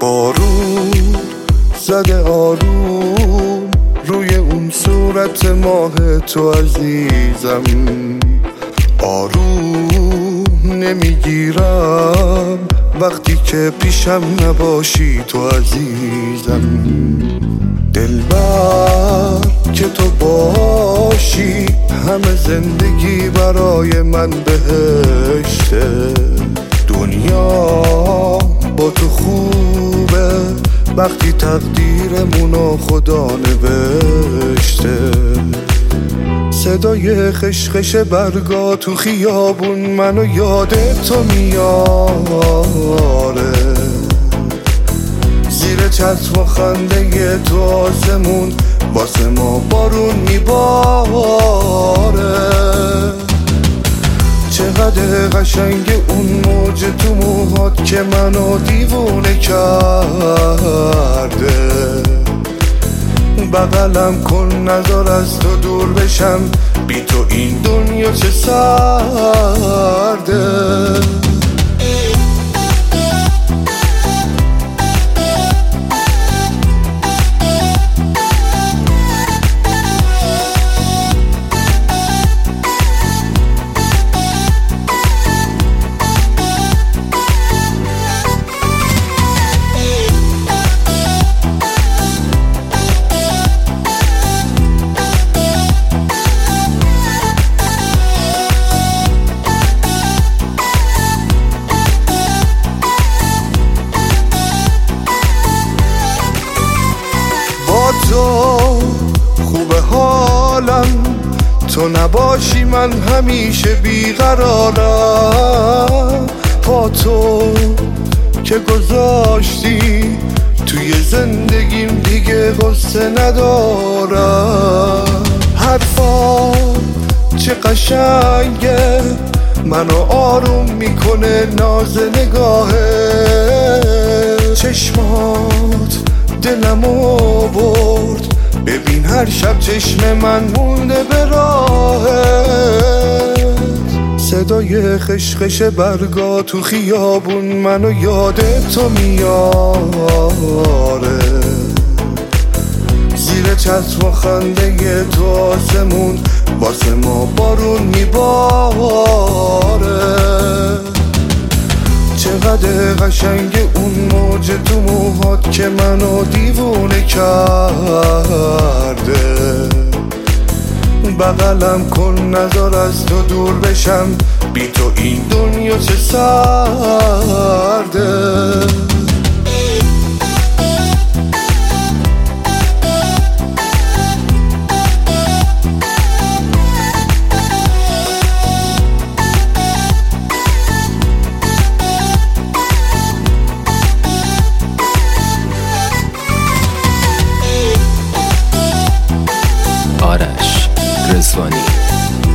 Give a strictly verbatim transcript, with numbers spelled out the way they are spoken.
بارون زده آروم روی اون صورت ماه تو عزیزم، آروم نمیگیرم وقتی که پیشم نباشی تو عزیزم. دلبر که تو باشی همه زندگی برای من بهشته، دنیا با تو خوبه وقتی تقدیرمونو خدا نوشته. صدای خشخش برگا تو خیابون منو یاد تو میاره، زیر چتر و خنده تو آسمون واسه ما بارون میباره. چقدر قشنگ اون موج تو موهات که منو دیوونه کرده، بغلم کن نذار از تو دور بشم، بی تو این دنیا چه سرده. تو خوبه حالم، تو نباشی من همیشه بیقرارم. پا تو که گذاشتی توی زندگیم دیگه قصه ندارم. حرفا چه قشنگه منو آروم میکنه ناز نگاهه، چشمات دلمو برد ببین هر شب چشم من مونده به راهت. صدای خشخش برگا تو خیابون منو یاد تو میاره، زیر چتر و خنده تو آسمون واسه ما بارون میباره. چقدر قشنگ اون موج تو موهات که منو دیوونه کرده، بغلم کن نذار از تو دور بشم، بی تو این دنیا چه سرده. آرش رضوانی.